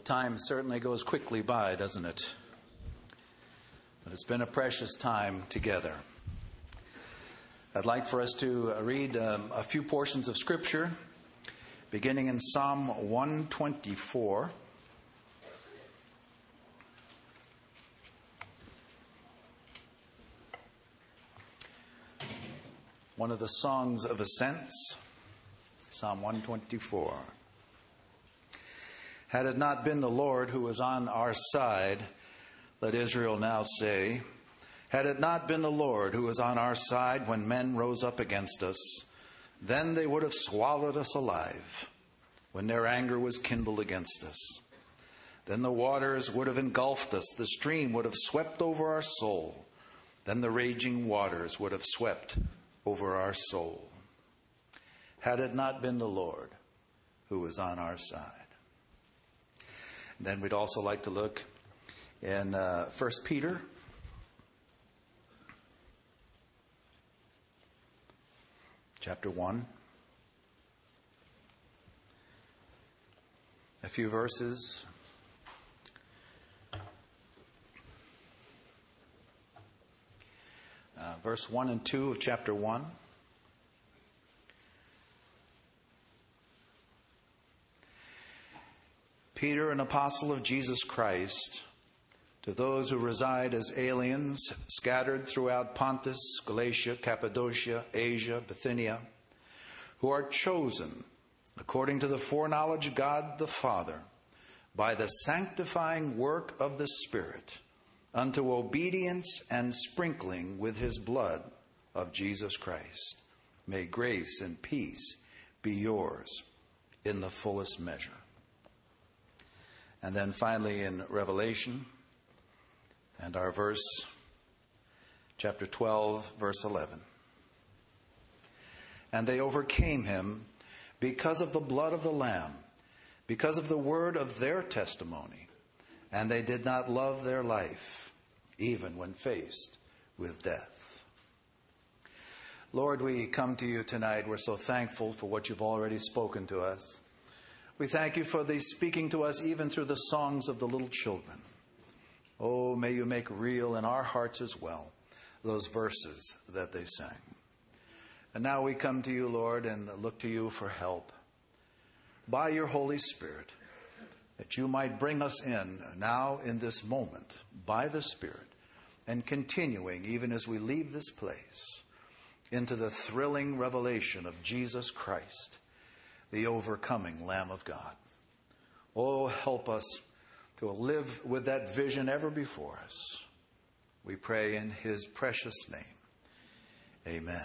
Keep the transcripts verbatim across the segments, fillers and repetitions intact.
time certainly goes quickly by, doesn't it? But it's been a precious time together. I'd like for us to read um, a few portions of Scripture, beginning in Psalm one twenty-four. One of the songs of ascents, Psalm one twenty-four. Had it not been the Lord who was on our side, let Israel now say, had it not been the Lord who was on our side when men rose up against us, then they would have swallowed us alive when their anger was kindled against us. Then the waters would have engulfed us, the stream would have swept over our soul. Then the raging waters would have swept over our soul. Had it not been the Lord who was on our side. And then we'd also like to look in uh, First Peter. Chapter one. A few verses. Uh, verse one and two of chapter one. Peter, an apostle of Jesus Christ, to those who reside as aliens, scattered throughout Pontus, Galatia, Cappadocia, Asia, Bithynia, who are chosen according to the foreknowledge of God the Father, by the sanctifying work of the Spirit, unto obedience and sprinkling with his blood of Jesus Christ. May grace and peace be yours in the fullest measure. And then finally in Revelation, and our verse, chapter twelve, verse eleven. And they overcame him because of the blood of the Lamb, because of the word of their testimony, and they did not love their life, even when faced with death. Lord, we come to you tonight. We're so thankful for what you've already spoken to us. We thank you for the speaking to us even through the songs of the little children. Oh, may you make real in our hearts as well those verses that they sang. And now we come to you, Lord, and look to you for help by your Holy Spirit, that you might bring us in now in this moment by the Spirit, and continuing even as we leave this place into the thrilling revelation of Jesus Christ, the overcoming Lamb of God. Oh, help us to live with that vision ever before us. We pray in his precious name. Amen.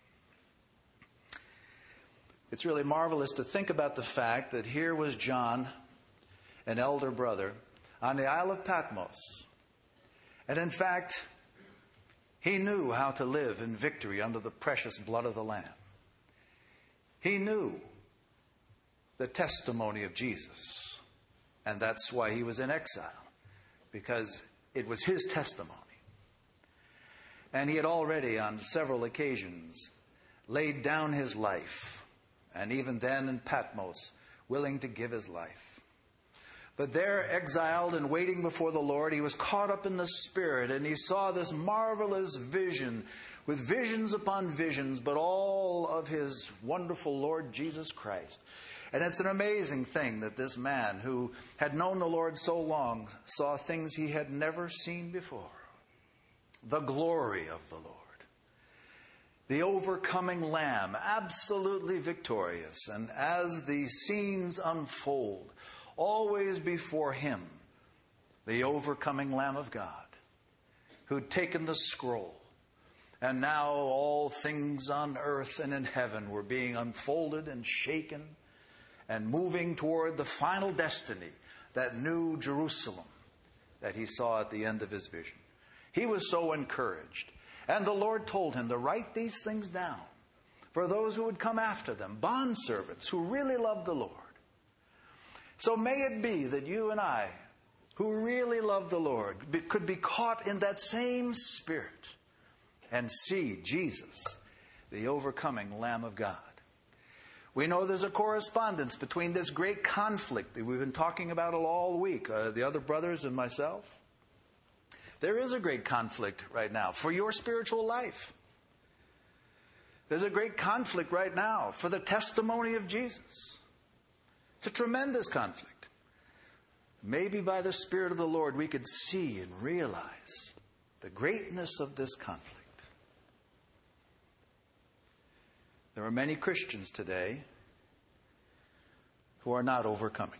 It's really marvelous to think about the fact that here was John, an elder brother, on the Isle of Patmos. And in fact, he knew how to live in victory under the precious blood of the Lamb. He knew the testimony of Jesus. And that's why he was in exile, because it was his testimony. And he had already on several occasions laid down his life, and even then in Patmos, willing to give his life. But there, exiled and waiting before the Lord, he was caught up in the Spirit, and he saw this marvelous vision, with visions upon visions, but all of his wonderful Lord Jesus Christ. And it's an amazing thing that this man who had known the Lord so long saw things he had never seen before. The glory of the Lord. The overcoming Lamb, absolutely victorious. And as the scenes unfold, always before him, the overcoming Lamb of God, who'd taken the scroll. And now all things on earth and in heaven were being unfolded and shaken, and moving toward the final destiny, that new Jerusalem that he saw at the end of his vision. He was so encouraged. And the Lord told him to write these things down for those who would come after them, bondservants who really loved the Lord. So may it be that you and I, who really love the Lord, could be caught in that same Spirit and see Jesus, the overcoming Lamb of God. We know there's a correspondence between this great conflict that we've been talking about all week, uh, the other brothers and myself. There is a great conflict right now for your spiritual life. There's a great conflict right now for the testimony of Jesus. It's a tremendous conflict. Maybe by the Spirit of the Lord we could see and realize the greatness of this conflict. There are many Christians today who are not overcoming.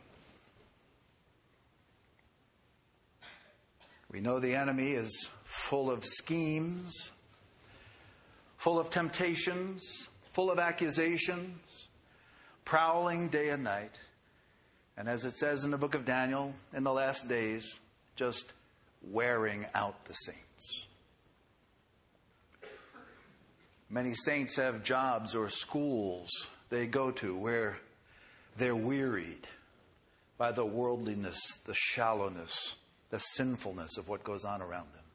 We know the enemy is full of schemes, full of temptations, full of accusations, prowling day and night. And as it says in the book of Daniel, in the last days, just wearing out the saints. Many saints have jobs or schools they go to where they're wearied by the worldliness, the shallowness, the sinfulness of what goes on around them.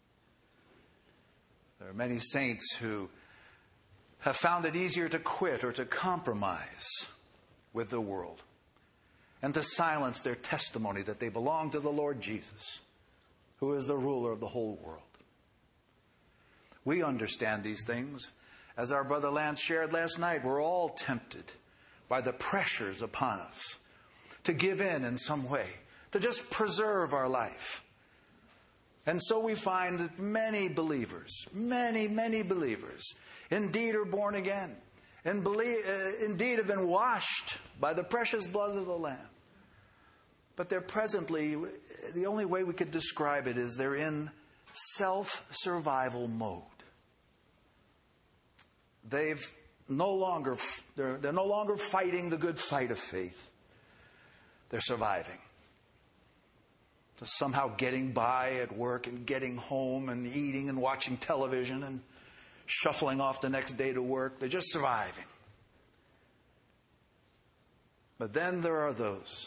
There are many saints who have found it easier to quit or to compromise with the world and to silence their testimony that they belong to the Lord Jesus, who is the ruler of the whole world. We understand these things. As our brother Lance shared last night, we're all tempted by the pressures upon us to give in in some way, to just preserve our life. And so we find that many believers, many, many believers, indeed are born again, and believe, uh, indeed have been washed by the precious blood of the Lamb. But they're presently, the only way we could describe it is they're in self-survival mode. They've no longer, they're, they're no longer fighting the good fight of faith. They're surviving. Just somehow getting by at work and getting home and eating and watching television and shuffling off the next day to work. They're just surviving. But then there are those,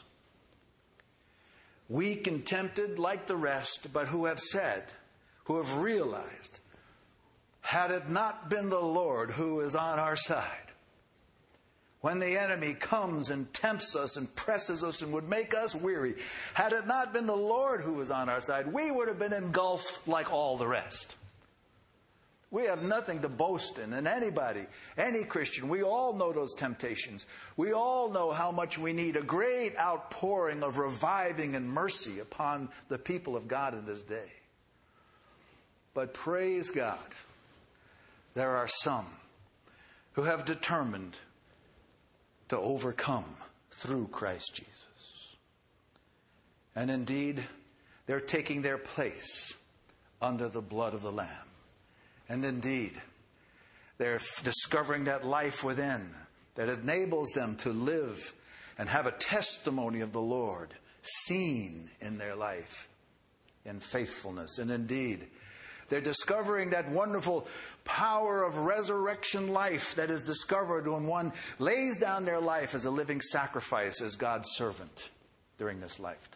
weak and tempted like the rest, but who have said, who have realized, had it not been the Lord who is on our side, when the enemy comes and tempts us and presses us and would make us weary, had it not been the Lord who was on our side, we would have been engulfed like all the rest. We have nothing to boast in. And anybody, any Christian, we all know those temptations. We all know how much we need a great outpouring of reviving and mercy upon the people of God in this day. But praise God, there are some who have determined to overcome through Christ Jesus. And indeed, they're taking their place under the blood of the Lamb. And indeed, they're discovering that life within that enables them to live and have a testimony of the Lord seen in their life in faithfulness. And indeed, they're discovering that wonderful power of resurrection life that is discovered when one lays down their life as a living sacrifice as God's servant during this lifetime.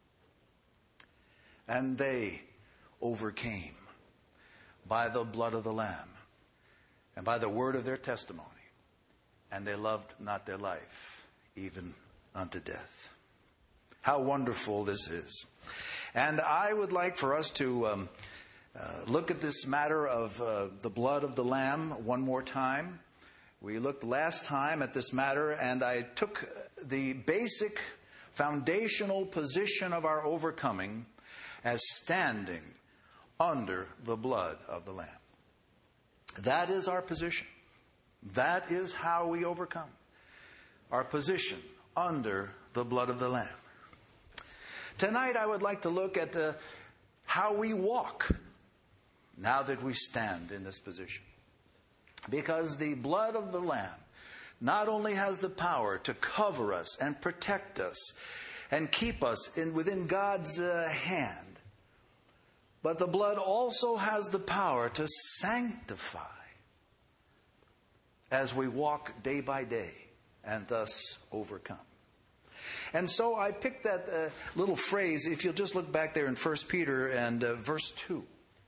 And they overcame by the blood of the Lamb and by the word of their testimony. And they loved not their life, even unto death. How wonderful this is. And I would like for us to um, uh, look at this matter of uh, the blood of the Lamb one more time. We looked last time at this matter, and I took the basic foundational position of our overcoming as standing under the blood of the Lamb. That is our position. That is how we overcome. Our position under the blood of the Lamb. Tonight I would like to look at the, how we walk now that we stand in this position. Because the blood of the Lamb not only has the power to cover us and protect us and keep us in, within God's uh, hand, but the blood also has the power to sanctify as we walk day by day and thus overcome. And so I picked that uh, little phrase, if you'll just look back there in First Peter and uh, verse two.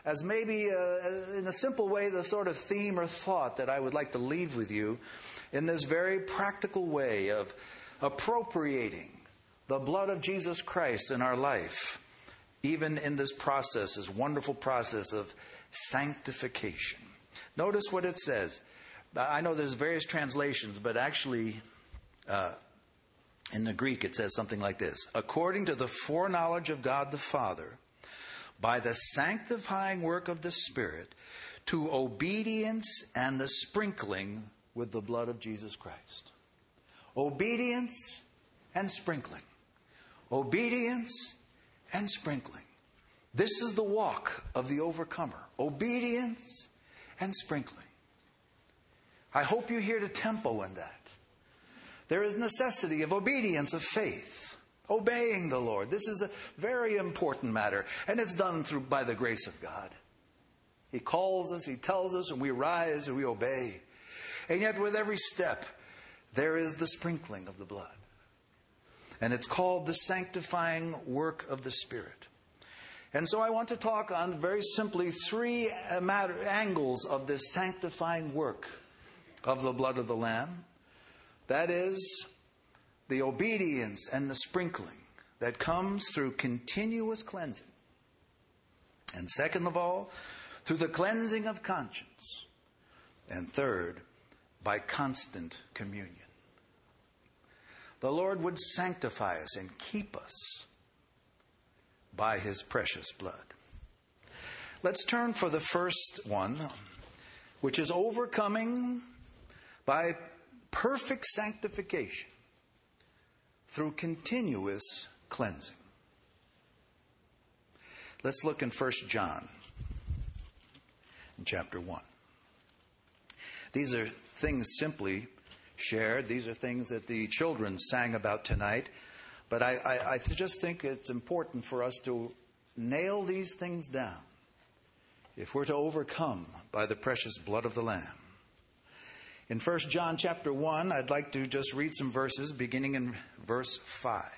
as maybe uh, in a simple way the sort of theme or thought that I would like to leave with you in this very practical way of appropriating the blood of Jesus Christ in our life, even in this process, this wonderful process of sanctification. Notice what it says. I know there's various translations, but actually uh, in the Greek it says something like this. According to the foreknowledge of God the Father, by the sanctifying work of the Spirit, to obedience and the sprinkling with the blood of Jesus Christ. Obedience and sprinkling. Obedience and sprinkling. This is the walk of the overcomer. Obedience and sprinkling. I hope you hear the tempo in that. There is necessity of obedience, of faith, obeying the Lord. This is a very important matter, and it's done through by the grace of God. He calls us, He tells us, and we rise and we obey. And yet with every step, there is the sprinkling of the blood. And it's called the sanctifying work of the Spirit. And so I want to talk on very simply three matter, angles of this sanctifying work of the blood of the Lamb. That is the obedience and the sprinkling that comes through continuous cleansing. And second of all, through the cleansing of conscience. And third, by constant communion. The Lord would sanctify us and keep us by His precious blood. Let's turn for the first one, which is overcoming by perfect sanctification through continuous cleansing. Let's look in First John in chapter one. These are things simply shared. These are things that the children sang about tonight. But I, I, I just think it's important for us to nail these things down if we're to overcome by the precious blood of the Lamb. In First John chapter one, I'd like to just read some verses beginning in verse five.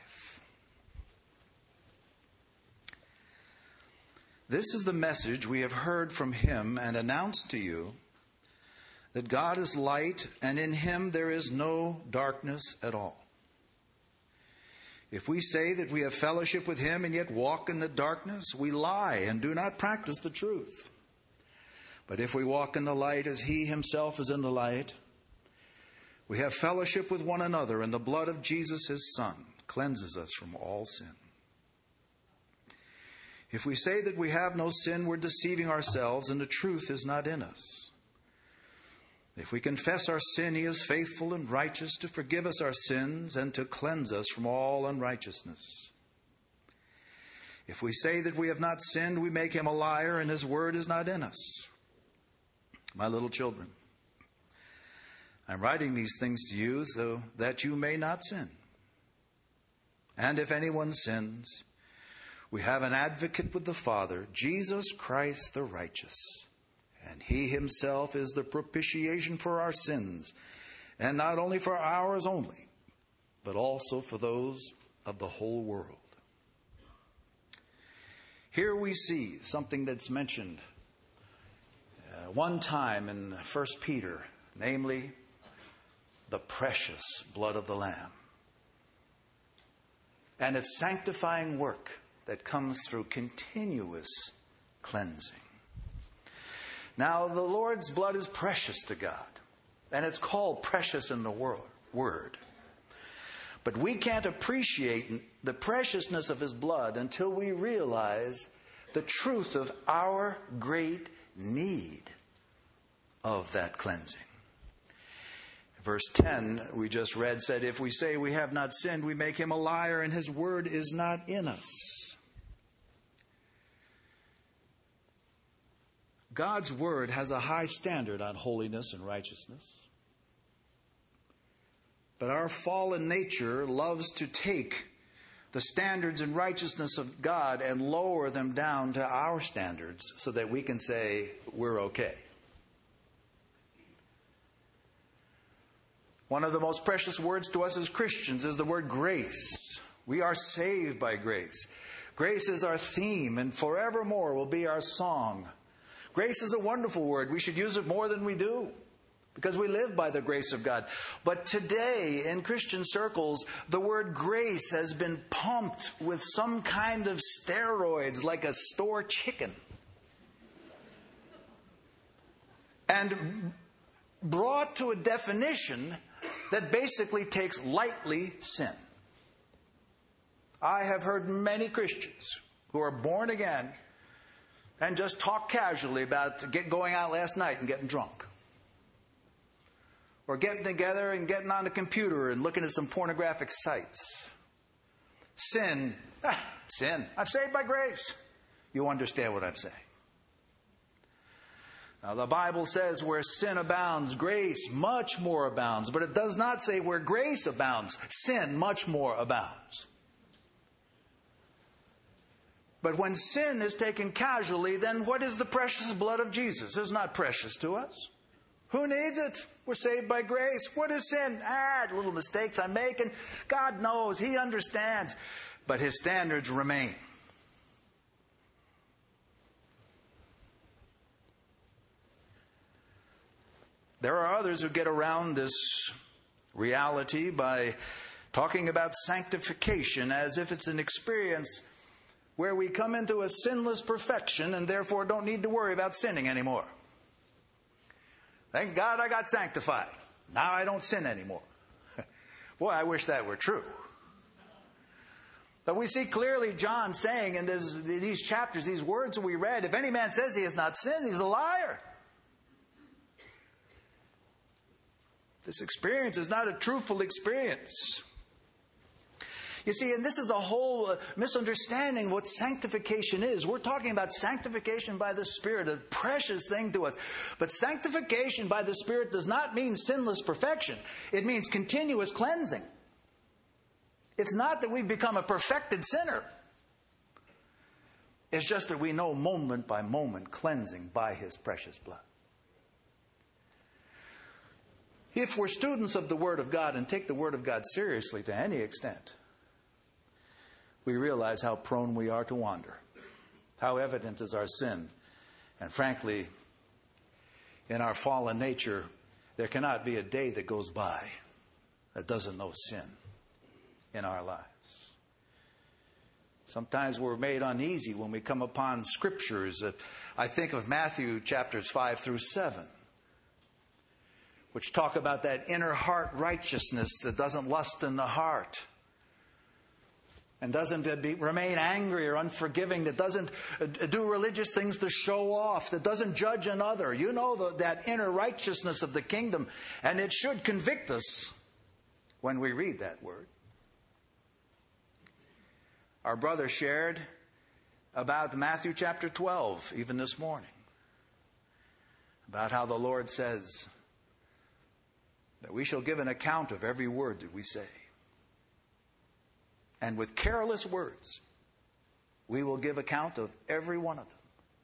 This is the message we have heard from Him and announced to you, that God is light, and in Him there is no darkness at all. If we say that we have fellowship with Him and yet walk in the darkness, we lie and do not practice the truth. But if we walk in the light as He Himself is in the light, we have fellowship with one another, and the blood of Jesus, His Son, cleanses us from all sin. If we say that we have no sin, we're deceiving ourselves, and the truth is not in us. If we confess our sin, He is faithful and righteous to forgive us our sins and to cleanse us from all unrighteousness. If we say that we have not sinned, we make Him a liar, and His word is not in us. My little children, I'm writing these things to you so that you may not sin. And if anyone sins, we have an advocate with the Father, Jesus Christ the righteous. And He Himself is the propitiation for our sins, and not only for ours only, but also for those of the whole world. Here we see something that's mentioned uh, one time in First Peter, namely the precious blood of the Lamb and its sanctifying work that comes through continuous cleansing. Now, the Lord's blood is precious to God, and it's called precious in the Word. But we can't appreciate the preciousness of His blood until we realize the truth of our great need of that cleansing. Verse ten, we just read, said, if we say we have not sinned, we make Him a liar, and His word is not in us. God's word has a high standard on holiness and righteousness. But our fallen nature loves to take the standards and righteousness of God and lower them down to our standards so that we can say we're okay. One of the most precious words to us as Christians is the word grace. We are saved by grace. Grace is our theme, and forevermore will be our song. Grace is a wonderful word. We should use it more than we do, because we live by the grace of God. But today, in Christian circles, the word grace has been pumped with some kind of steroids, like a store chicken, and brought to a definition that basically takes lightly sin. I have heard many Christians who are born again and just talk casually about get, going out last night and getting drunk, or getting together and getting on the computer and looking at some pornographic sites. Sin, ah, sin. I'm saved by grace. You understand what I'm saying. Now, the Bible says where sin abounds, grace much more abounds. But it does not say where grace abounds, sin much more abounds. But when sin is taken casually, then what is the precious blood of Jesus? It's not precious to us. Who needs it? We're saved by grace. What is sin? Ah, little mistakes I'm making. God knows. He understands. But His standards remain. There are others who get around this reality by talking about sanctification as if it's an experience where we come into a sinless perfection and therefore don't need to worry about sinning anymore. Thank God I got sanctified. Now I don't sin anymore. Boy, I wish that were true. But we see clearly John saying in this, these chapters, these words that we read, if any man says he has not sinned, he's a liar. This experience is not a truthful experience. You see, and this is a whole uh, misunderstanding what sanctification is. We're talking about sanctification by the Spirit, a precious thing to us. But sanctification by the Spirit does not mean sinless perfection. It means continuous cleansing. It's not that we've become a perfected sinner. It's just that we know moment by moment cleansing by His precious blood. If we're students of the Word of God and take the Word of God seriously to any extent, we realize how prone we are to wander, how evident is our sin. And frankly, in our fallen nature, there cannot be a day that goes by that doesn't know sin in our lives. Sometimes we're made uneasy when we come upon scriptures. I think of Matthew chapters five through seven, which talk about that inner heart righteousness that doesn't lust in the heart, and doesn't be, remain angry or unforgiving, that doesn't do religious things to show off, that doesn't judge another. You know the, that inner righteousness of the kingdom, and it should convict us when we read that word. Our brother shared about Matthew chapter twelve, even this morning, about how the Lord says that we shall give an account of every word that we say. And with careless words, we will give account of every one of them.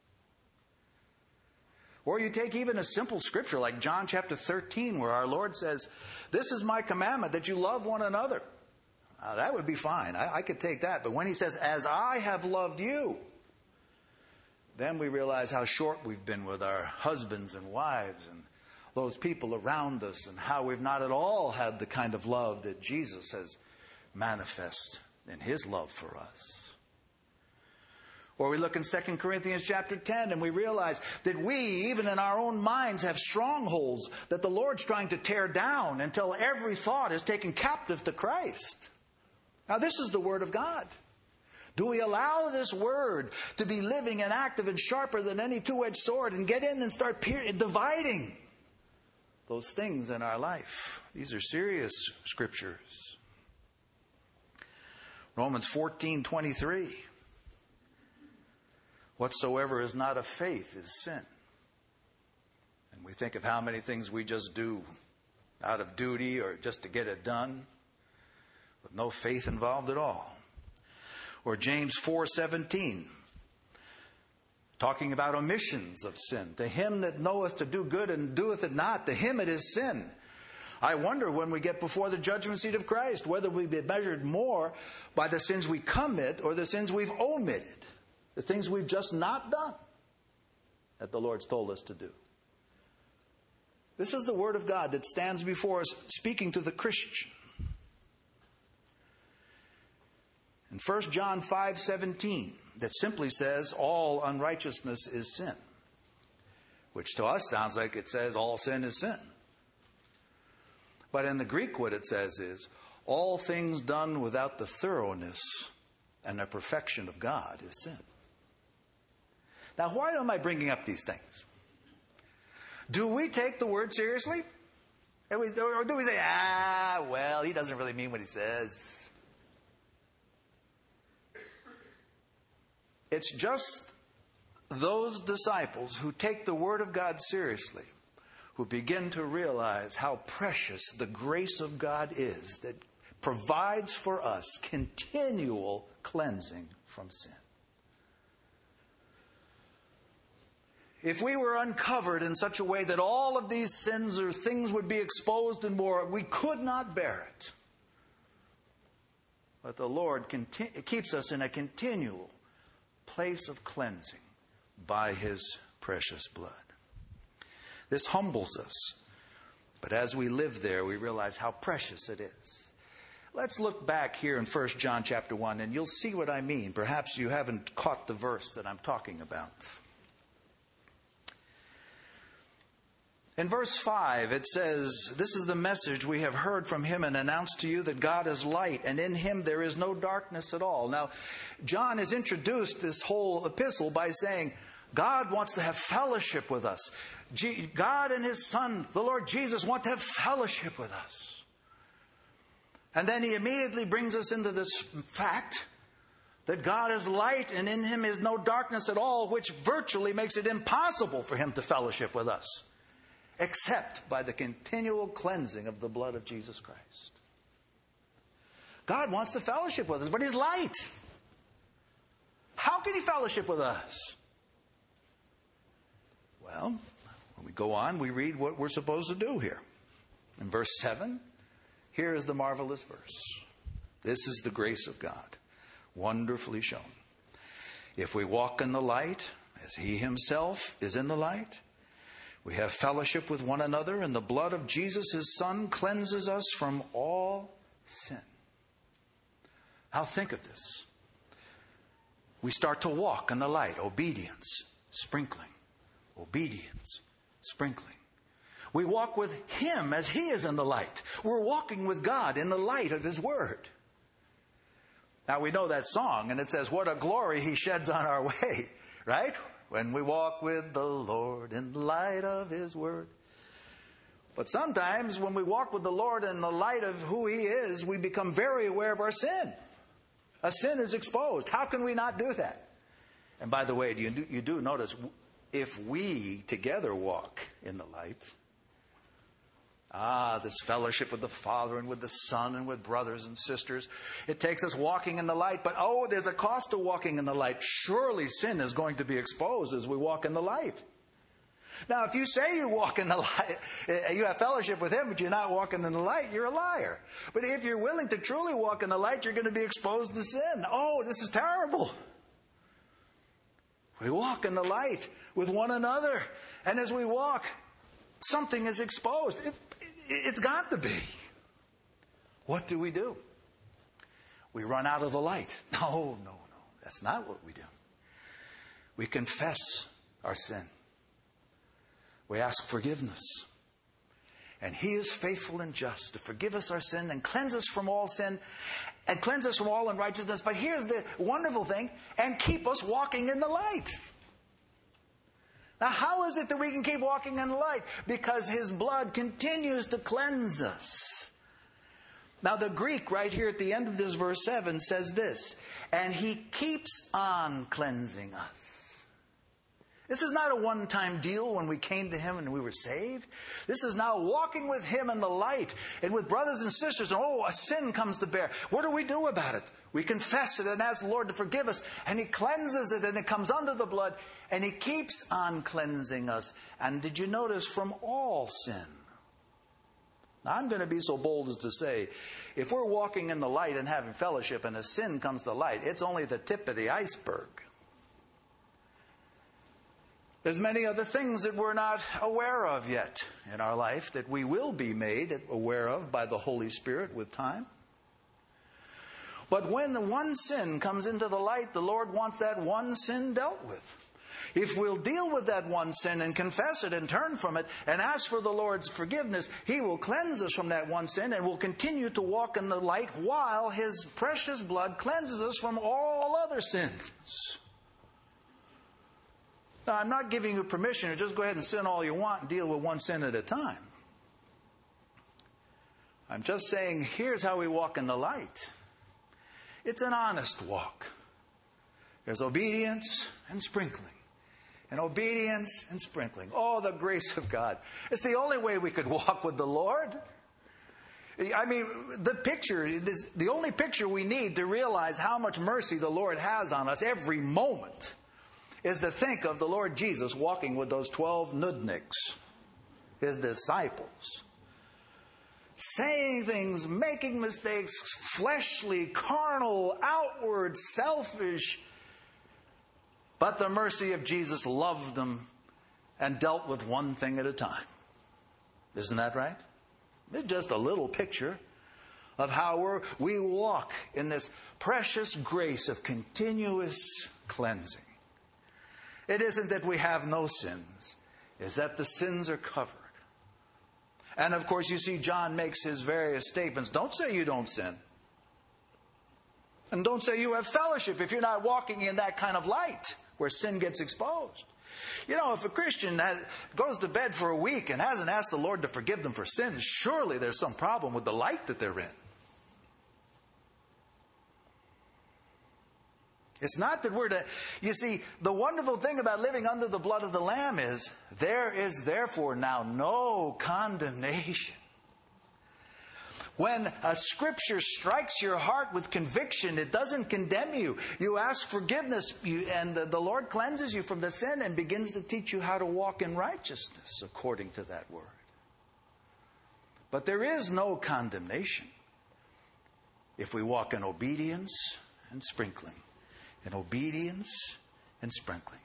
Or you take even a simple scripture like John chapter thirteen, where our Lord says, this is my commandment, that you love one another. Uh, that would be fine. I, I could take that. But when He says, as I have loved you, then we realize how short we've been with our husbands and wives and those people around us, and how we've not at all had the kind of love that Jesus has manifest in His love for us. Or we look in Second Corinthians chapter ten and we realize that we, even in our own minds, have strongholds that the Lord's trying to tear down until every thought is taken captive to Christ. Now, this is the Word of God. Do we allow this Word to be living and active and sharper than any two-edged sword and get in and start peer- dividing those things in our life? These are serious scriptures. Romans fourteen twenty-three. Whatsoever is not of faith is sin. And we think of how many things we just do out of duty or just to get it done, with no faith involved at all. Or James four seventeen, talking about omissions of sin. To him that knoweth to do good and doeth it not, to him it is sin. I wonder when we get before the judgment seat of Christ whether we be measured more by the sins we commit or the sins we've omitted, the things we've just not done that the Lord's told us to do. This is the Word of God that stands before us speaking to the Christian. In First John five seventeen, that simply says all unrighteousness is sin, which to us sounds like it says all sin is sin. But in the Greek, what it says is, all things done without the thoroughness and the perfection of God is sin. Now, why am I bringing up these things? Do we take the Word seriously? Or do we say, ah, well, he doesn't really mean what he says? It's just those disciples who take the Word of God seriously who begin to realize how precious the grace of God is that provides for us continual cleansing from sin. If we were uncovered in such a way that all of these sins or things would be exposed and more, we could not bear it. But the Lord conti- keeps us in a continual place of cleansing by His precious blood. This humbles us. But as we live there, we realize how precious it is. Let's look back here in First John chapter one, and you'll see what I mean. Perhaps you haven't caught the verse that I'm talking about. In verse five, it says, "This is the message we have heard from Him and announced to you, that God is light, and in Him there is no darkness at all." Now, John has introduced this whole epistle by saying, God wants to have fellowship with us. God and His Son, the Lord Jesus, want to have fellowship with us. And then he immediately brings us into this fact that God is light and in Him is no darkness at all, which virtually makes it impossible for Him to fellowship with us, except by the continual cleansing of the blood of Jesus Christ. God wants to fellowship with us, but He's light. How can He fellowship with us? Well, when we go on, we read what we're supposed to do here. In verse seven, here is the marvelous verse. This is the grace of God, wonderfully shown. If we walk in the light, as He Himself is in the light, we have fellowship with one another, and the blood of Jesus, His Son, cleanses us from all sin. Now think of this. We start to walk in the light, obedience, sprinkling. Obedience, sprinkling. We walk with Him as He is in the light. We're walking with God in the light of His Word. Now we know that song, and it says, what a glory He sheds on our way, right? When we walk with the Lord in the light of His Word. But sometimes when we walk with the Lord in the light of who He is, we become very aware of our sin. A sin is exposed. How can we not do that? And by the way, you do, you do notice, if we together walk in the light, ah, this fellowship with the Father and with the Son and with brothers and sisters, it takes us walking in the light. But oh, there's a cost to walking in the light. Surely sin is going to be exposed as we walk in the light. Now, if you say you walk in the light, you have fellowship with Him, but you're not walking in the light, you're a liar. But if you're willing to truly walk in the light, you're going to be exposed to sin. Oh, this is terrible. We walk in the light with one another. And as we walk, something is exposed. It, it, it's got to be. What do we do? We run out of the light. No, no, no. That's not what we do. We confess our sin. We ask forgiveness. And He is faithful and just to forgive us our sin and cleanse us from all sin and cleanse us from all unrighteousness. But here's the wonderful thing, and keep us walking in the light. Now, how is it that we can keep walking in the light? Because His blood continues to cleanse us. Now, the Greek right here at the end of this verse seven says this, and He keeps on cleansing us. This is not a one-time deal when we came to Him and we were saved. This is now walking with Him in the light and with brothers and sisters. And oh, a sin comes to bear. What do we do about it? We confess it and ask the Lord to forgive us. And He cleanses it and it comes under the blood. And He keeps on cleansing us. And did you notice from all sin? I'm going to be so bold as to say, if we're walking in the light and having fellowship and a sin comes to light, it's only the tip of the iceberg. There's many other things that we're not aware of yet in our life that we will be made aware of by the Holy Spirit with time. But when the one sin comes into the light, the Lord wants that one sin dealt with. If we'll deal with that one sin and confess it and turn from it and ask for the Lord's forgiveness, He will cleanse us from that one sin and will continue to walk in the light while His precious blood cleanses us from all other sins. Now, I'm not giving you permission to just go ahead and sin all you want and deal with one sin at a time. I'm just saying, here's how we walk in the light. It's an honest walk. There's obedience and sprinkling. And obedience and sprinkling. Oh, the grace of God. It's the only way we could walk with the Lord. I mean, the picture, this, the only picture we need to realize how much mercy the Lord has on us every moment is to think of the Lord Jesus walking with those twelve nudniks, His disciples. Saying things, making mistakes, fleshly, carnal, outward, selfish. But the mercy of Jesus loved them and dealt with one thing at a time. Isn't that right? It's just a little picture of how we're, we walk in this precious grace of continuous cleansing. It isn't that we have no sins. It's that the sins are covered. And of course, you see John makes his various statements. Don't say you don't sin. And don't say you have fellowship if you're not walking in that kind of light where sin gets exposed. You know, if a Christian has, goes to bed for a week and hasn't asked the Lord to forgive them for sins, surely there's some problem with the light that they're in. It's not that we're to... You see, the wonderful thing about living under the blood of the Lamb is there is therefore now no condemnation. When a scripture strikes your heart with conviction, it doesn't condemn you. You ask forgiveness, you, and the, the Lord cleanses you from the sin and begins to teach you how to walk in righteousness according to that word. But there is no condemnation if we walk in obedience and sprinkling. In obedience and sprinkling.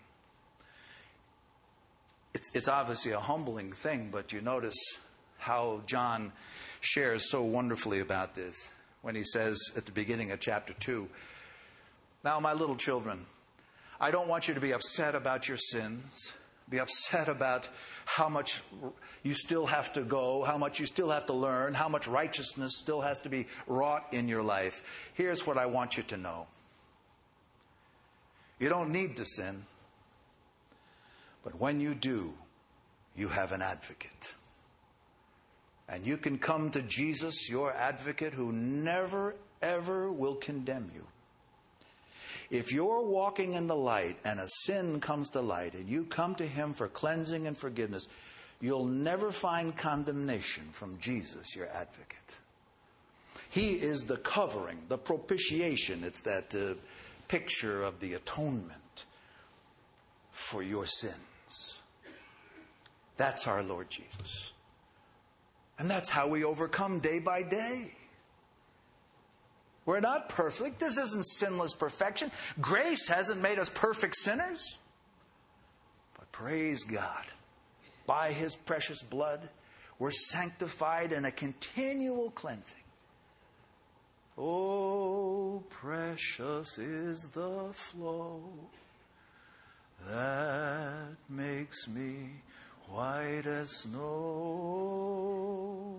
It's, it's obviously a humbling thing, but you notice how John shares so wonderfully about this when he says at the beginning of chapter two, "Now, my little children, I don't want you to be upset about your sins, be upset about how much you still have to go, how much you still have to learn, how much righteousness still has to be wrought in your life. Here's what I want you to know. You don't need to sin, but when you do, you have an advocate. And you can come to Jesus, your advocate, who never, ever will condemn you. If you're walking in the light and a sin comes to light and you come to Him for cleansing and forgiveness, you'll never find condemnation from Jesus, your advocate. He is the covering, the propitiation. It's that uh, picture of the atonement for your sins. That's our Lord Jesus. And that's how we overcome day by day. We're not perfect. This isn't sinless perfection. Grace hasn't made us perfect sinners. But praise God, by His precious blood, we're sanctified in a continual cleansing. Oh, precious is the flow that makes me white as snow.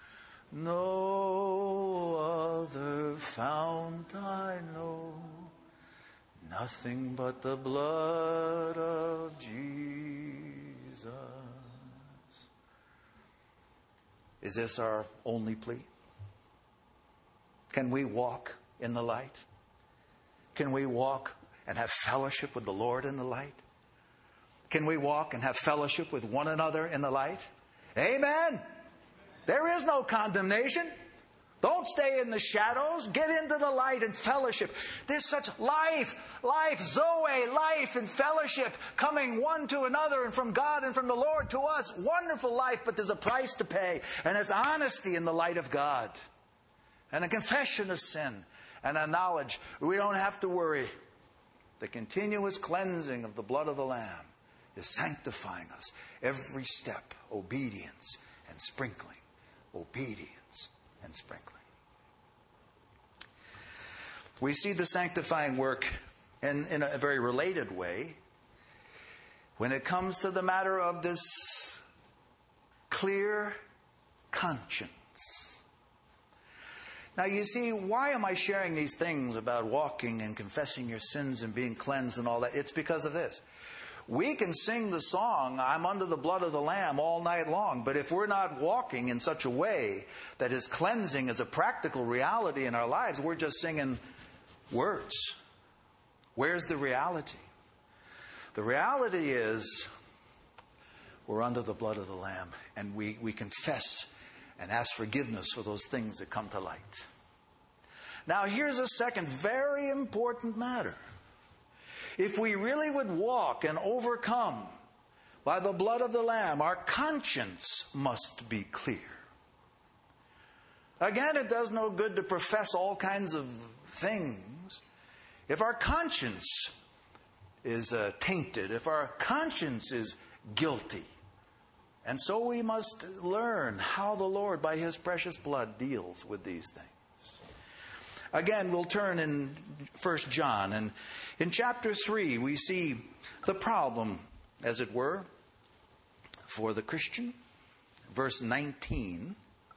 No other fount I know, nothing but the blood of Jesus. Is this our only plea? Can we walk in the light? Can we walk and have fellowship with the Lord in the light? Can we walk and have fellowship with one another in the light? Amen. There is no condemnation Don't stay in the shadows. Get into the light and fellowship. There's such life, life, Zoe, life and fellowship coming one to another and from God and from the Lord to us. Wonderful life, but there's a price to pay. And it's honesty in the light of God. And a confession of sin. And a knowledge we don't have to worry. The continuous cleansing of the blood of the Lamb is sanctifying us. Every step, obedience and sprinkling. Obedience and sprinkling. We see the sanctifying work in, in a very related way when it comes to the matter of this clear conscience. Now you see, why am I sharing these things about walking and confessing your sins and being cleansed and all that? It's because of this. We can sing the song, I'm under the blood of the Lamb, all night long. But if we're not walking in such a way that His cleansing is a practical reality in our lives, we're just singing words. Where's the reality? The reality is we're under the blood of the Lamb, and we, we confess and ask forgiveness for those things that come to light. Now here's a second very important matter. If we really would walk and overcome by the blood of the Lamb, our conscience must be clear. Again, it does no good to profess all kinds of things if our conscience is uh, tainted, if our conscience is guilty. And so we must learn how the Lord, by His precious blood, deals with these things. Again, we'll turn in First John, and in chapter three we see the problem, as it were, for the Christian. Verse nineteen.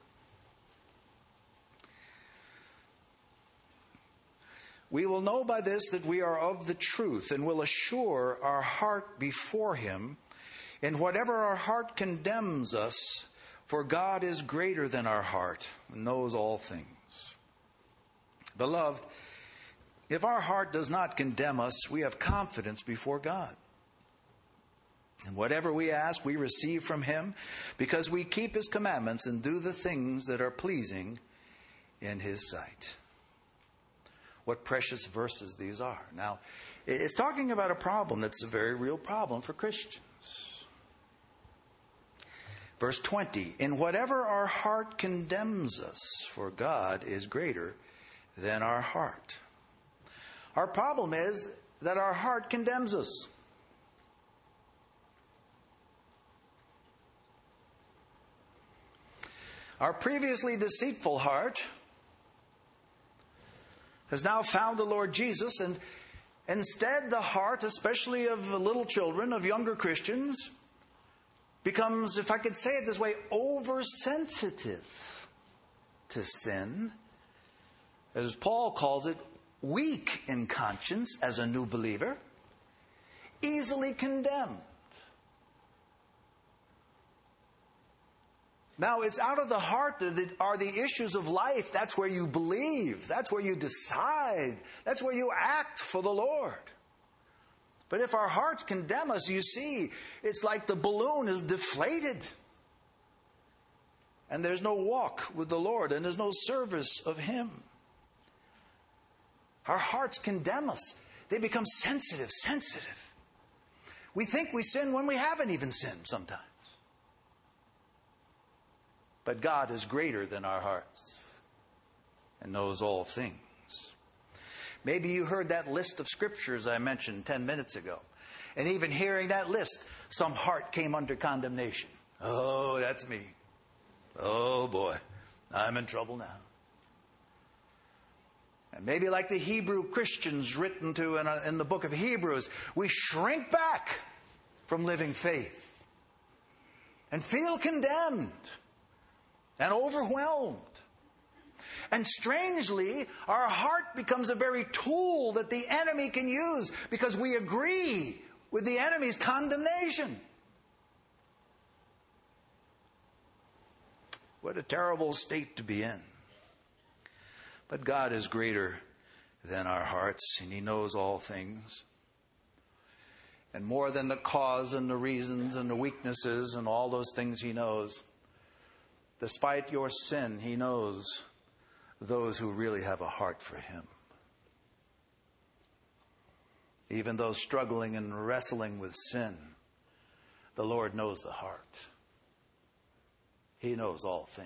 We will know by this that we are of the truth, and will assure our heart before Him in whatever our heart condemns us, for God is greater than our heart and knows all things. Beloved, if our heart does not condemn us, we have confidence before God. And whatever we ask, we receive from Him, because we keep His commandments and do the things that are pleasing in His sight. What precious verses these are. Now, it's talking about a problem that's a very real problem for Christians. Verse twenty, in whatever our heart condemns us, for God is greater than our heart. Our problem is that our heart condemns us. Our previously deceitful heart has now found the Lord Jesus, and instead the heart, especially of little children, of younger Christians, becomes, if I could say it this way, oversensitive to sin. As Paul calls it, weak in conscience as a new believer, easily condemned. Now, it's out of the heart that are the issues of life. That's where you believe. That's where you decide. That's where you act for the Lord. But if our hearts condemn us, you see, it's like the balloon is deflated. And there's no walk with the Lord, and there's no service of Him. Our hearts condemn us. They become sensitive, sensitive. We think we sin when we haven't even sinned sometimes. But God is greater than our hearts and knows all things. Maybe you heard that list of scriptures I mentioned ten minutes ago. And even hearing that list, some heart came under condemnation. Oh, that's me. Oh boy, I'm in trouble now. And maybe like the Hebrew Christians written to in, a, in the book of Hebrews, we shrink back from living faith and feel condemned and overwhelmed. And strangely, our heart becomes a very tool that the enemy can use because we agree with the enemy's condemnation. What a terrible state to be in. But God is greater than our hearts, and He knows all things. And more than the cause and the reasons and the weaknesses and all those things He knows. Despite your sin, He knows those who really have a heart for Him. Even those struggling and wrestling with sin, the Lord knows the heart. He knows all things.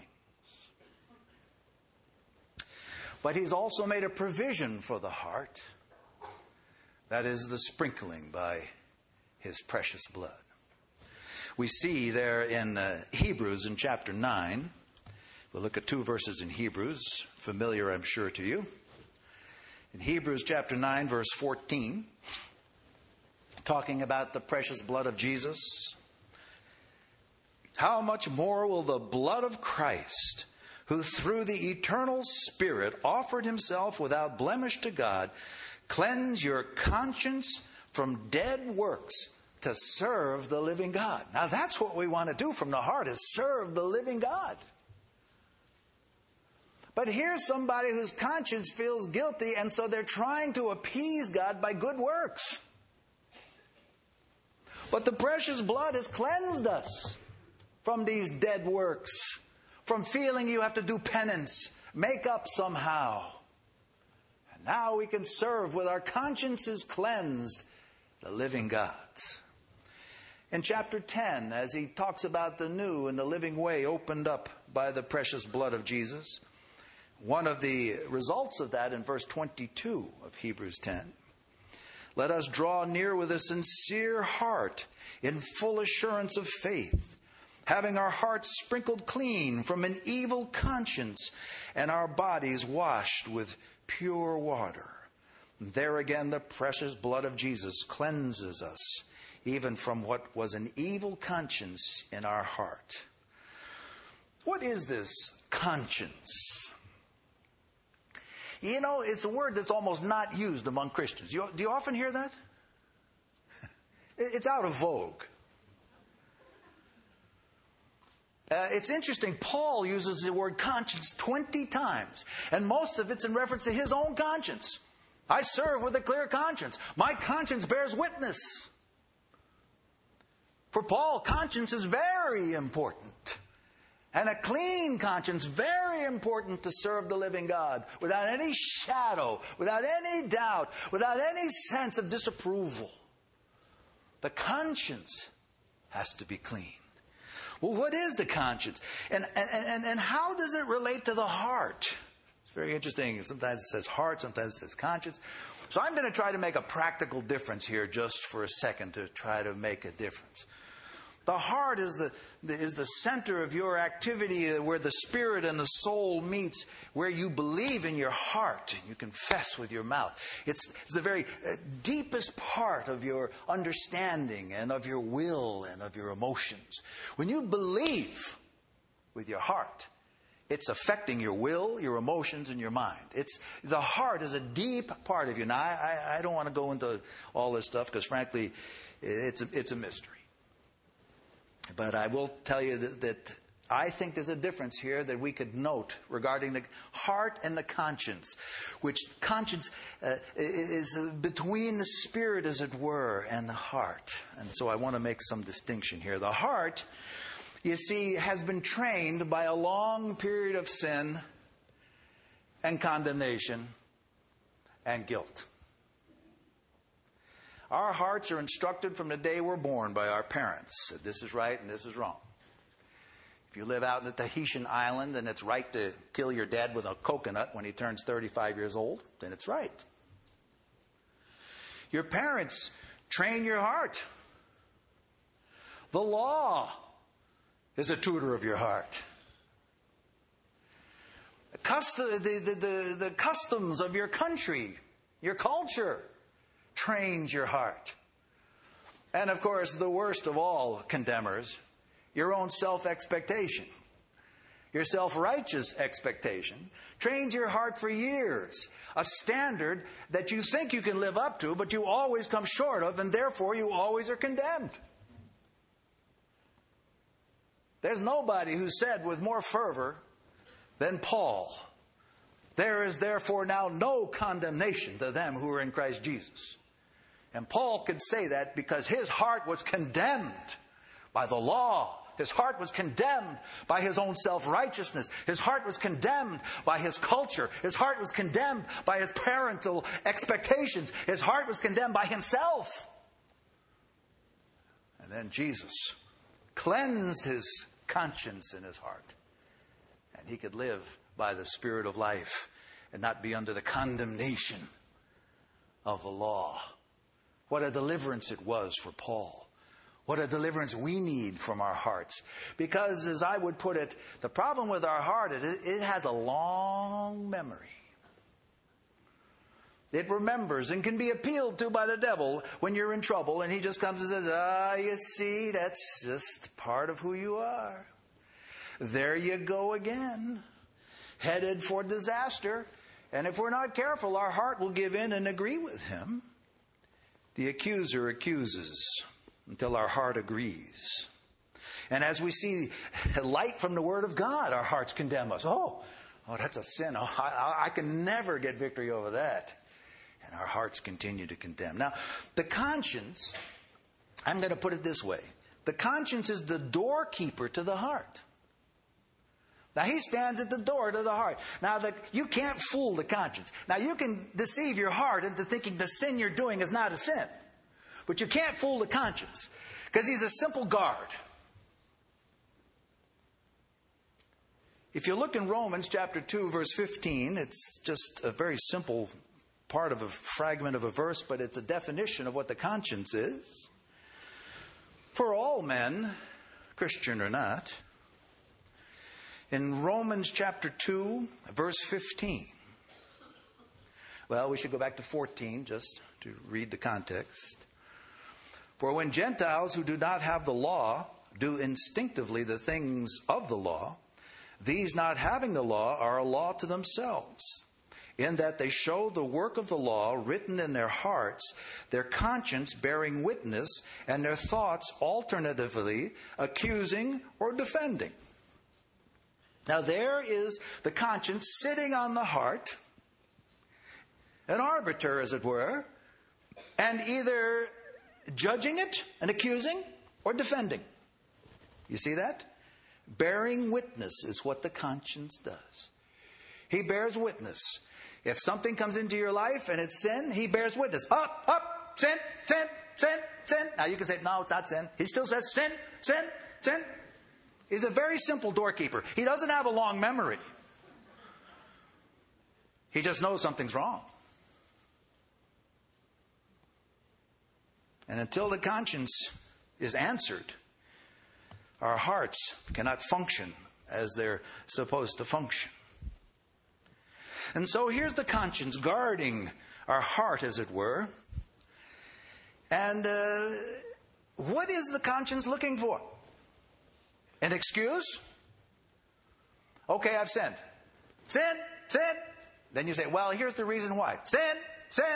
But He's also made a provision for the heart. That is the sprinkling by His precious blood. We see there in uh, Hebrews in chapter nine. We'll look at two verses in Hebrews, familiar I'm sure to you. In Hebrews chapter nine, verse fourteen, talking about the precious blood of Jesus. How much more will the blood of Christ, who through the eternal Spirit offered Himself without blemish to God, cleanse your conscience from dead works to serve the living God. Now that's what we want to do from the heart, is serve the living God. But here's somebody whose conscience feels guilty, and so they're trying to appease God by good works. But the precious blood has cleansed us from these dead works, from feeling you have to do penance, make up somehow. And now we can serve with our consciences cleansed the living God. In chapter ten, as he talks about the new and the living way opened up by the precious blood of Jesus, one of the results of that in verse twenty-two of Hebrews ten, let us draw near with a sincere heart in full assurance of faith, having our hearts sprinkled clean from an evil conscience and our bodies washed with pure water. And there again the precious blood of Jesus cleanses us even from what was an evil conscience in our heart. What is this conscience? You know, it's a word that's almost not used among Christians. You, do you often hear that? It's out of vogue. Uh, it's interesting, Paul uses the word conscience twenty times, and most of it's in reference to his own conscience. I serve with a clear conscience. My conscience bears witness. For Paul, conscience is very important. And a clean conscience, very important to serve the living God, without any shadow, without any doubt, without any sense of disapproval. The conscience has to be clean. Well, what is the conscience? And, and, and, and how does it relate to the heart? It's very interesting. Sometimes it says heart, sometimes it says conscience. So I'm going to try to make a practical difference here just for a second to try to make a difference. The heart is the, the, is the center of your activity, where the spirit and the soul meets, where you believe in your heart and you confess with your mouth. It's, it's the very deepest part of your understanding and of your will and of your emotions. When you believe with your heart, it's affecting your will, your emotions, and your mind. It's the heart is a deep part of you. Now, I, I, I don't want to go into all this stuff because, frankly, it's a, it's a mystery. But I will tell you that, that I think there's a difference here that we could note regarding the heart and the conscience, which conscience uh, is between the spirit, as it were, and the heart. And so I want to make some distinction here. The heart, you see, has been trained by a long period of sin and condemnation and guilt. Our hearts are instructed from the day we're born by our parents that this is right and this is wrong. If you live out in the Tahitian island and it's right to kill your dad with a coconut when he turns thirty-five years old, then it's right. Your parents train your heart. The law is a tutor of your heart. The, custom, the, the, the, the customs of your country, your culture, trains your heart. And of course, the worst of all condemners, your own self-expectation, your self-righteous expectation, trains your heart for years. A standard that you think you can live up to, but you always come short of, and therefore you always are condemned. There's nobody who said with more fervor than Paul, "There is therefore now no condemnation to them who are in Christ Jesus." And Paul could say that because his heart was condemned by the law, His heart was condemned by his own self-righteousness. His heart was condemned by his culture. His heart was condemned by his parental expectations. His heart was condemned by himself. And then Jesus cleansed his conscience in his heart. And he could live by the Spirit of life and not be under the condemnation of the law. What a deliverance it was for Paul. What a deliverance we need from our hearts. Because, as I would put it, the problem with our heart, it, it has a long memory. It remembers and can be appealed to by the devil when you're in trouble. And he just comes and says, ah, you see, that's just part of who you are. There you go again. Headed for disaster. And if we're not careful, our heart will give in and agree with him. The accuser accuses until our heart agrees. And as we see light from the Word of God, our hearts condemn us. Oh, oh that's a sin. Oh, I, I can never get victory over that. And our hearts continue to condemn. Now, the conscience, I'm going to put it this way. The conscience is the doorkeeper to the heart. Now, he stands at the door to the heart. Now, the, you can't fool the conscience. Now, you can deceive your heart into thinking the sin you're doing is not a sin. But you can't fool the conscience, because he's a simple guard. If you look in Romans chapter two, verse fifteen, it's just a very simple part of a fragment of a verse, but it's a definition of what the conscience is. For all men, Christian or not, in Romans chapter two, verse fifteen. Well, we should go back to fourteen just to read the context. For when Gentiles who do not have the law do instinctively the things of the law, these not having the law are a law to themselves, in that they show the work of the law written in their hearts, their conscience bearing witness, and their thoughts alternatively accusing or defending. Now there is the conscience sitting on the heart, an arbiter, as it were, and either judging it and accusing or defending. You see that? Bearing witness is what the conscience does. He bears witness. If something comes into your life and it's sin, he bears witness. Up, up, sin, sin, sin, sin. Now you can say, no, it's not sin. He still says sin, sin, sin. He's a very simple doorkeeper. He doesn't have a long memory. He just knows something's wrong. And until the conscience is answered, our hearts cannot function as they're supposed to function. And so here's the conscience guarding our heart, as it were. And uh, what is the conscience looking for? An excuse? Okay, I've sinned. Sin, sin. Then you say, well, here's the reason why. Sin, sin.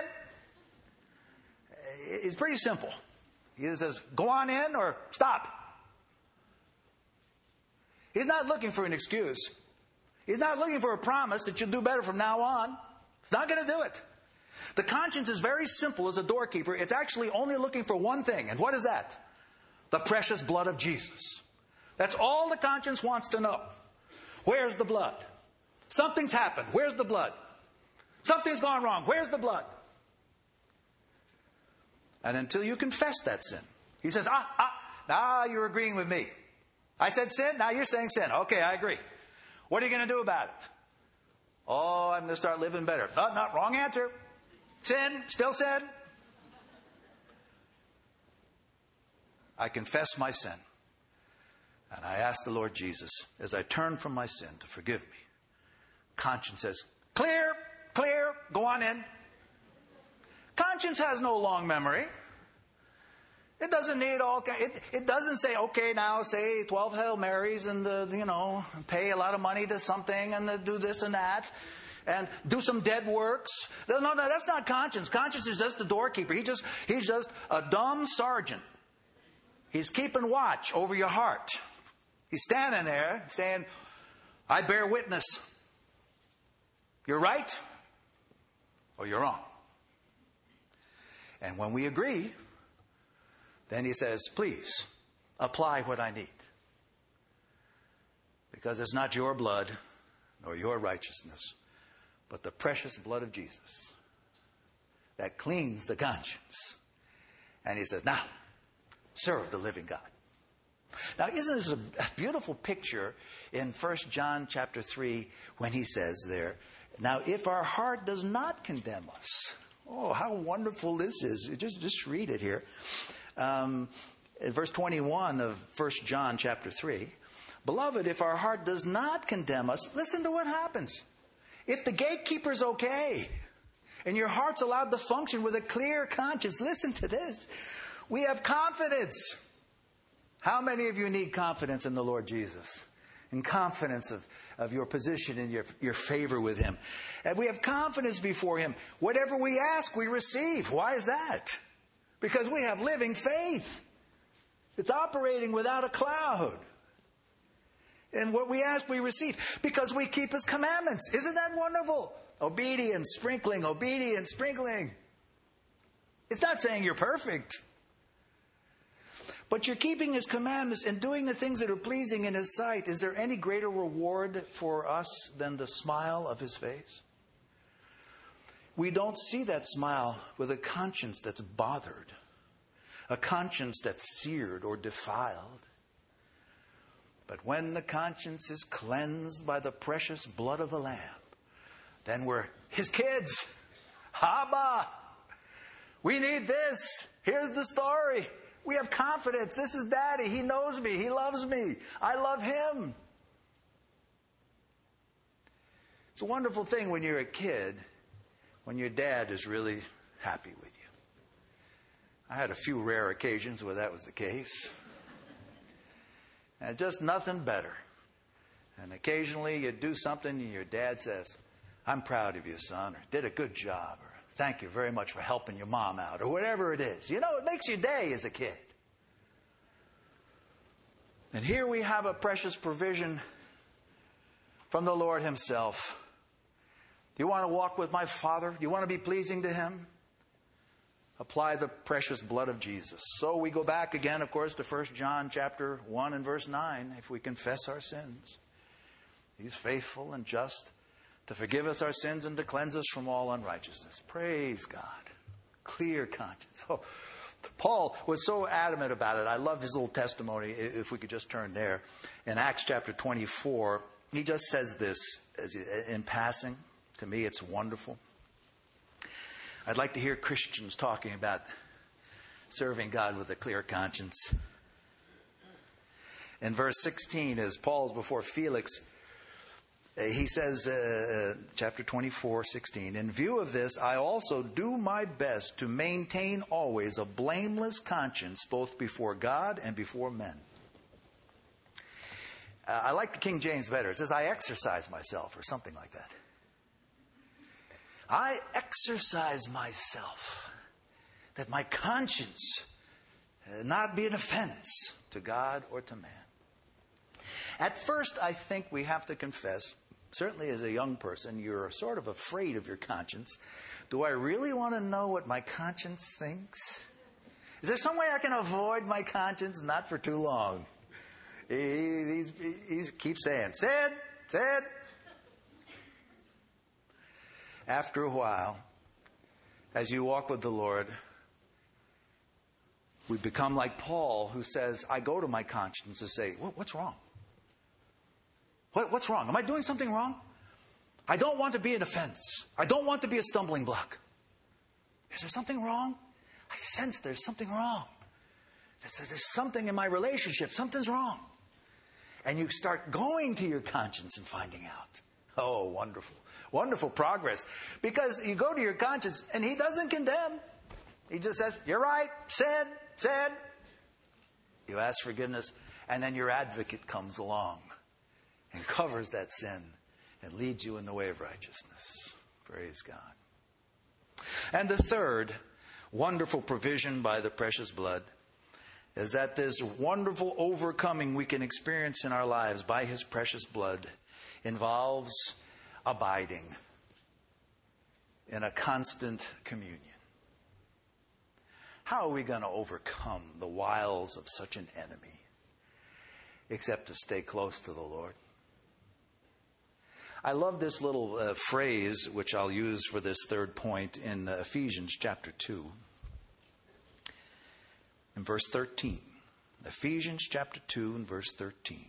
It's pretty simple. He either says, go on in or stop. He's not looking for an excuse. He's not looking for a promise that you'll do better from now on. He's not going to do it. The conscience is very simple as a doorkeeper. It's actually only looking for one thing. And what is that? The precious blood of Jesus. That's all the conscience wants to know. Where's the blood? Something's happened. Where's the blood? Something's gone wrong. Where's the blood? And until you confess that sin, he says, ah, ah, now you're agreeing with me. I said sin, now you're saying sin. Okay, I agree. What are you going to do about it? Oh, I'm going to start living better. Oh, not wrong answer. Sin, still sin. I confess my sin. And I ask the Lord Jesus, as I turn from my sin, to forgive me. Conscience says, clear, clear, go on in. Conscience has no long memory. It doesn't need all. It, it doesn't say, okay, now say twelve Hail Marys and the, you know, pay a lot of money to something and the, do this and that, and do some dead works. No, no, no, that's not conscience. Conscience is just the doorkeeper. He just he's just a dumb sergeant. He's keeping watch over your heart. He's standing there saying, "I bear witness. You're right, or you're wrong." And when we agree, then he says, please, apply what I need. Because it's not your blood nor your righteousness, but the precious blood of Jesus that cleans the conscience. And he says, now, serve the living God. Now, isn't this a beautiful picture in First John chapter three when he says there, now, if our heart does not condemn us. Oh, how wonderful this is. Just, just read it here. Um, in verse twenty-one of First John chapter three. Beloved, if our heart does not condemn us, listen to what happens. If the gatekeeper's okay, and your heart's allowed to function with a clear conscience, listen to this. We have confidence. How many of you need confidence in the Lord Jesus? And confidence of, of your position and your, your favor with Him. And we have confidence before Him. Whatever we ask, we receive. Why is that? Because we have living faith. It's operating without a cloud. And what we ask, we receive. Because we keep His commandments. Isn't that wonderful? Obedience, sprinkling, obedience, sprinkling. It's not saying you're perfect. But you're keeping His commandments and doing the things that are pleasing in His sight. Is there any greater reward for us than the smile of His face? We don't see that smile with a conscience that's bothered, a conscience that's seared or defiled. But when the conscience is cleansed by the precious blood of the Lamb, then we're His kids. Abba! We need this. Here's the story. We have confidence. This is Daddy. He knows me. He loves me. I love Him. It's a wonderful thing when you're a kid, when your dad is really happy with you. I had a few rare occasions where that was the case. And just nothing better. And occasionally you do something and your dad says, I'm proud of you, son, or did a good job, or thank you very much for helping your mom out, or whatever it is. You know, it makes your day as a kid. And here we have a precious provision from the Lord Himself. Do you want to walk with my Father? Do you want to be pleasing to Him? Apply the precious blood of Jesus. So we go back again, of course, to First John chapter one and verse nine. If we confess our sins, He's faithful and just to forgive us our sins and to cleanse us from all unrighteousness. Praise God. Clear conscience. Oh, Paul was so adamant about it. I love his little testimony, if we could just turn there. In Acts chapter twenty-four, he just says this as in passing. To me, it's wonderful. I'd like to hear Christians talking about serving God with a clear conscience. In verse sixteen, as Paul's before Felix, he says, uh, chapter twenty-four, sixteen, in view of this, I also do my best to maintain always a blameless conscience, both before God and before men. Uh, I like the King James better. It says, I exercise myself, or something like that. I exercise myself, that my conscience uh, not be an offense to God or to man. At first, I think we have to confess, certainly as a young person, you're sort of afraid of your conscience. Do I really want to know what my conscience thinks? Is there some way I can avoid my conscience? Not for too long. He, he's, he keeps saying, Sid, Sid. After a while, as you walk with the Lord, we become like Paul, who says, I go to my conscience to say, what, what's wrong? What, what's wrong? Am I doing something wrong? I don't want to be an offense. I don't want to be a stumbling block. Is there something wrong? I sense there's something wrong. There's something in my relationship. Something's wrong. And you start going to your conscience and finding out. Oh, wonderful. Wonderful progress. Because you go to your conscience and He doesn't condemn. He just says, you're right, sin, sin. You ask forgiveness, and then your advocate comes along and covers that sin and leads you in the way of righteousness. Praise God. And the third wonderful provision by the precious blood is that this wonderful overcoming we can experience in our lives by His precious blood involves abiding in a constant communion. How are we going to overcome the wiles of such an enemy except to stay close to the Lord? I love this little uh, phrase, which I'll use for this third point in uh, Ephesians chapter two. In verse thirteen. Ephesians chapter two and verse thirteen.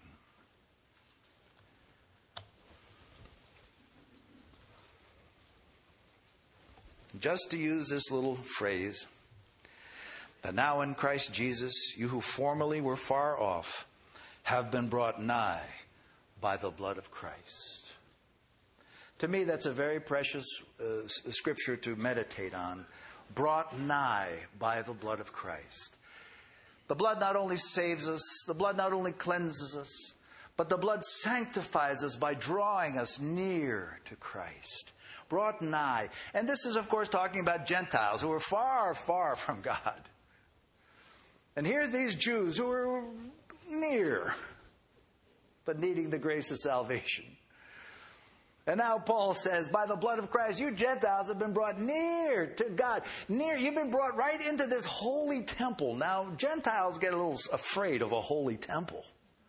Just to use this little phrase, that now in Christ Jesus, you who formerly were far off, have been brought nigh by the blood of Christ. To me, that's a very precious uh, scripture to meditate on. Brought nigh by the blood of Christ. The blood not only saves us, the blood not only cleanses us, but the blood sanctifies us by drawing us near to Christ. Brought nigh. And this is, of course, talking about Gentiles who are far, far from God. And here's these Jews who are near, but needing the grace of salvation. And now Paul says, by the blood of Christ, you Gentiles have been brought near to God. Near, you've been brought right into this holy temple. Now, Gentiles get a little afraid of a holy temple.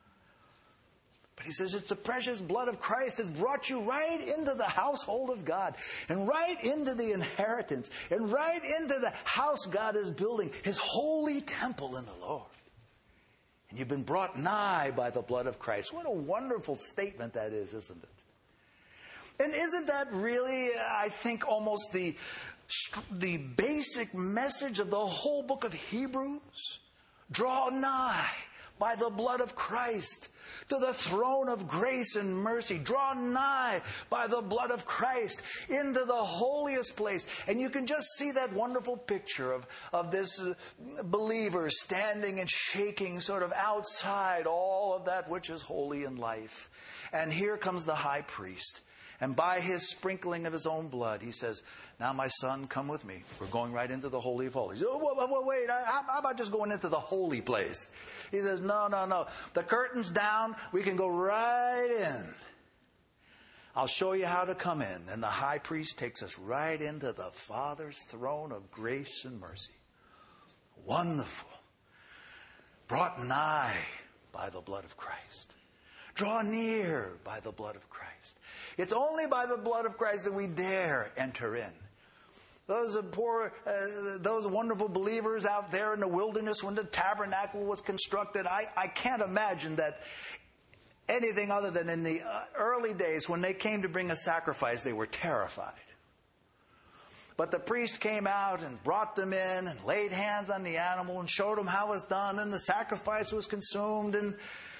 But he says it's the precious blood of Christ that's brought you right into the household of God, and right into the inheritance, and right into the house God is building, his holy temple in the Lord. And you've been brought nigh by the blood of Christ. What a wonderful statement that is, isn't it? And isn't that really, I think, almost the, the basic message of the whole book of Hebrews? Draw nigh by the blood of Christ to the throne of grace and mercy. Draw nigh by the blood of Christ into the holiest place. And you can just see that wonderful picture of, of this uh, believer standing and shaking sort of outside all of that which is holy in life. And here comes the high priest. And by his sprinkling of his own blood, he says, now my son, come with me. We're going right into the Holy of Holies. Oh, wait, how about just going into the holy place? He says, no, no, no. The curtain's down. We can go right in. I'll show you how to come in. And the high priest takes us right into the Father's throne of grace and mercy. Wonderful. Brought nigh by the blood of Christ. Draw near by the blood of Christ. It's only by the blood of Christ that we dare enter in. Those poor, uh, those wonderful believers out there in the wilderness when the tabernacle was constructed, I, I can't imagine that anything other than in the early days when they came to bring a sacrifice, they were terrified. But the priest came out and brought them in and laid hands on the animal and showed them how it was done, and the sacrifice was consumed, and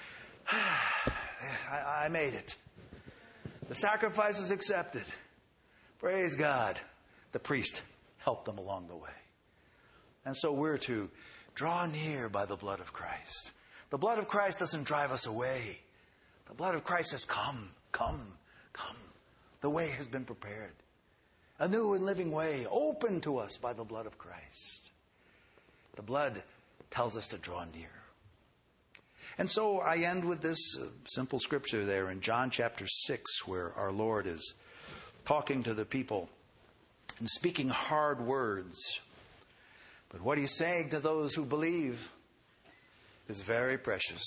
I, I made it. The sacrifice was accepted. Praise God. The priest helped them along the way. And so we're to draw near by the blood of Christ. The blood of Christ doesn't drive us away. The blood of Christ says, come, come, come. The way has been prepared. A new and living way open to us by the blood of Christ. The blood tells us to draw near. And so I end with this uh, simple scripture there in John chapter six, where our Lord is talking to the people and speaking hard words. But what he's saying to those who believe is very precious.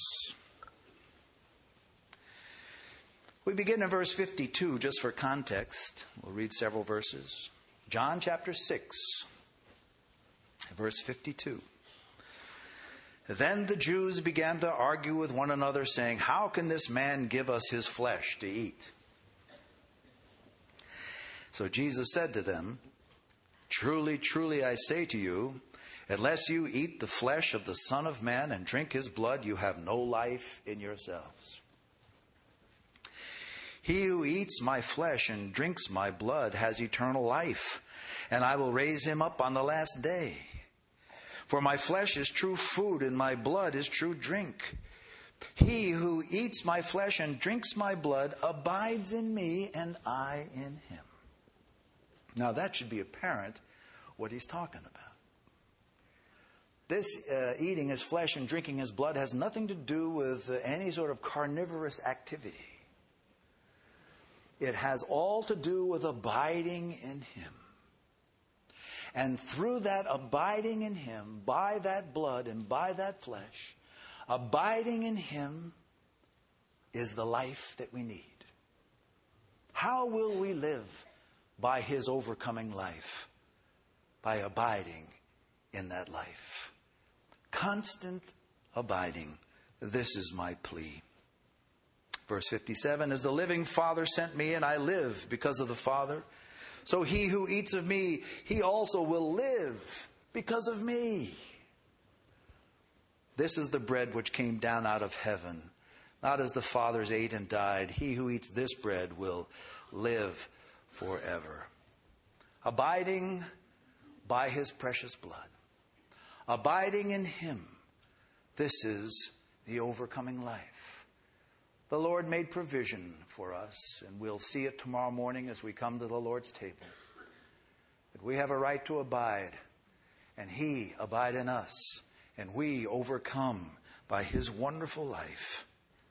We begin in verse fifty-two, just for context. We'll read several verses. John chapter six, verse fifty-two. Then the Jews began to argue with one another, saying, how can this man give us his flesh to eat? So Jesus said to them, truly, truly, I say to you, unless you eat the flesh of the Son of Man and drink his blood, you have no life in yourselves. He who eats my flesh and drinks my blood has eternal life, and I will raise him up on the last day. For my flesh is true food, and my blood is true drink. He who eats my flesh and drinks my blood abides in me, and I in him. Now that should be apparent what he's talking about. This uh, eating his flesh and drinking his blood has nothing to do with uh, any sort of carnivorous activity. It has all to do with abiding in him. And through that abiding in him, by that blood and by that flesh, abiding in him is the life that we need. how will we live by his overcoming life? By abiding in that life. Constant abiding. This is my plea. Verse fifty-seven, as the living Father sent me, and I live because of the Father, so he who eats of me, he also will live because of me. This is the bread which came down out of heaven, not as the fathers ate and died. He who eats this bread will live forever. Abiding by his precious blood. Abiding in him. This is the overcoming life. The Lord made provision for us, and we'll see it tomorrow morning as we come to the Lord's table. That we have a right to abide, and he abide in us, and we overcome by his wonderful life.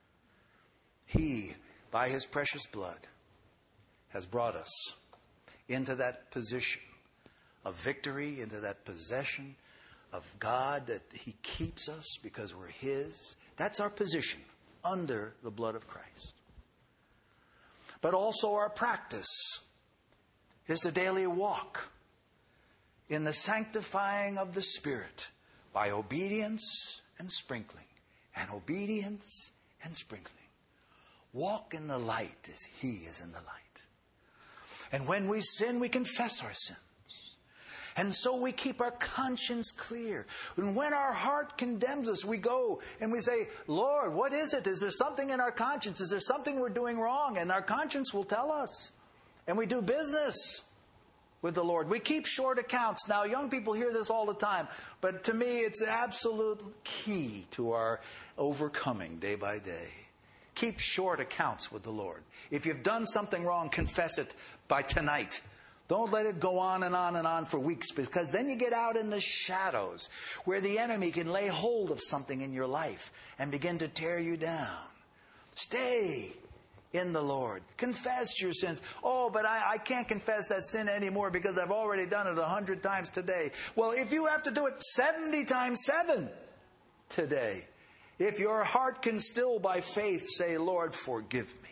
He, by his precious blood, has brought us into that position of victory, into that possession of God, that he keeps us because we're his. That's our position under the blood of Christ. But also our practice is the daily walk in the sanctifying of the Spirit by obedience and sprinkling. And obedience and sprinkling. Walk in the light as he is in the light. And when we sin, we confess our sins. And so we keep our conscience clear. And when our heart condemns us, we go and we say, Lord, what is it? Is there something in our conscience? Is there something we're doing wrong? And our conscience will tell us. And we do business with the Lord. We keep short accounts. Now, young people hear this all the time. But to me, it's absolute key to our overcoming day by day. Keep short accounts with the Lord. If you've done something wrong, confess it by tonight. Don't let it go on and on and on for weeks, because then you get out in the shadows where the enemy can lay hold of something in your life and begin to tear you down. Stay in the Lord. Confess your sins. Oh, but I, I can't confess that sin anymore because I've already done it a hundred times today. Well, if you have to do it seventy times seven today, if your heart can still by faith say, Lord, forgive me,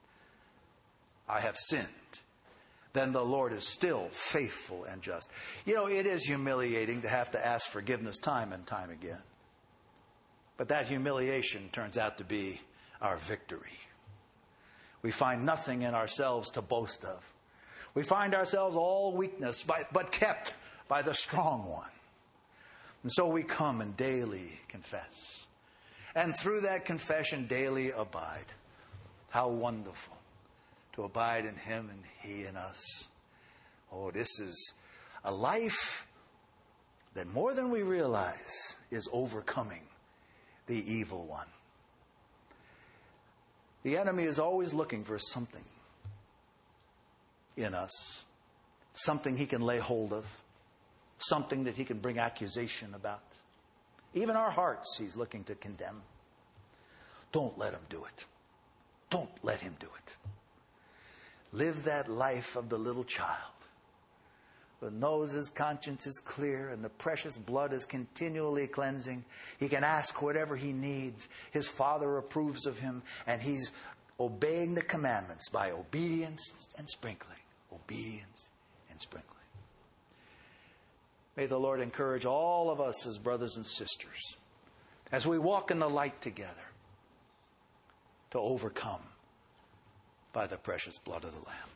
I have sinned, then the Lord is still faithful and just. You know, it is humiliating to have to ask forgiveness time and time again. But that humiliation turns out to be our victory. We find nothing in ourselves to boast of. We find ourselves all weakness, but kept by the strong one. And so we come and daily confess. And through that confession, daily abide. How wonderful to abide in him and he in us. Oh, this is a life that more than we realize is overcoming the evil one. The enemy is always looking for something in us, something he can lay hold of, something that he can bring accusation about. Even our hearts he's looking to condemn. Don't let him do it. Don't let him do it. Live that life of the little child who knows his conscience is clear and the precious blood is continually cleansing. He can ask whatever he needs. His Father approves of him, and he's obeying the commandments by obedience and sprinkling. Obedience and sprinkling. May the Lord encourage all of us as brothers and sisters as we walk in the light together to overcome by the precious blood of the Lamb.